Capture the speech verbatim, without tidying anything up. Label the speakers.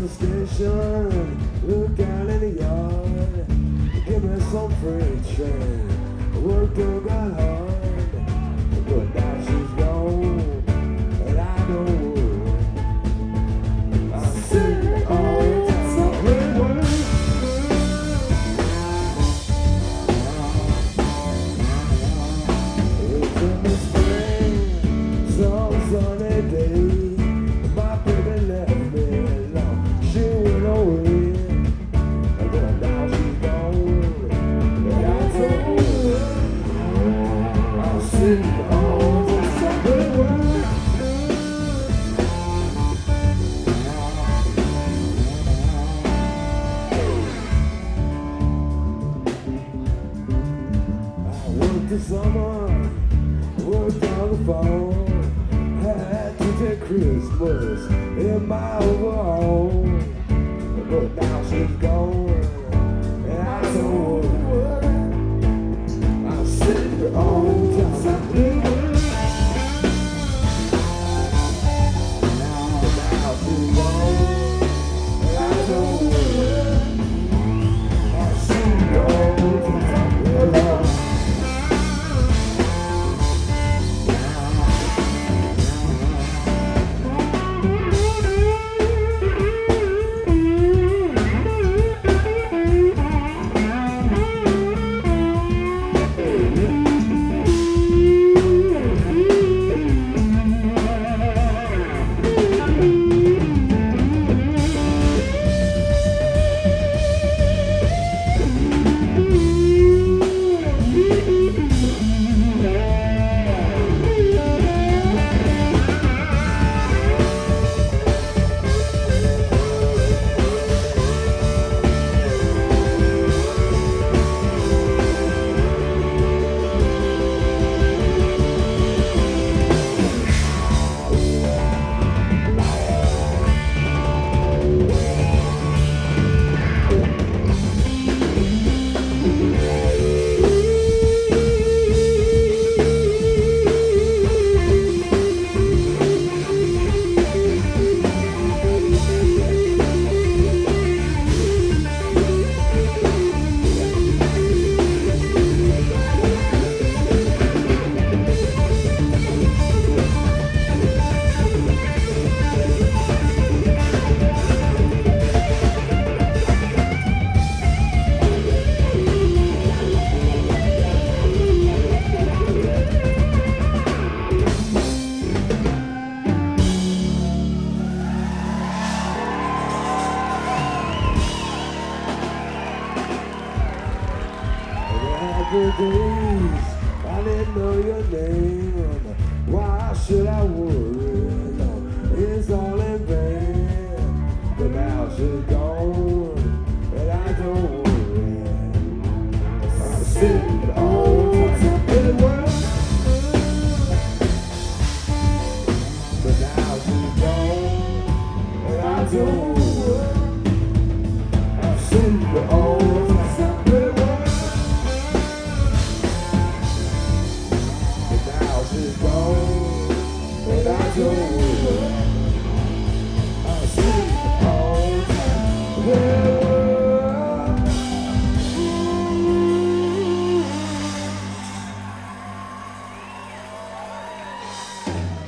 Speaker 1: the station, look out in the yard, give me some freight train, work till got hard, but now she's gone, and I don't worry. I'm sick all the time, hey, work. It's in the spring, some sunny day. The summer, worked on the phone, had to take Christmas in my overall, but now she's gone, and I don't worry. I'm sitting on the top, but now she's gone, and I don't worry. I'm sitting on the top. Days, I didn't know your name. Why should I worry? No, it's all in vain. But now she's gone, and I don't worry. I'm sitting on top of the world. But now she's gone, and I don't worry. I'm sitting on top of the world. She's gone, and I don't worry. I see all the time.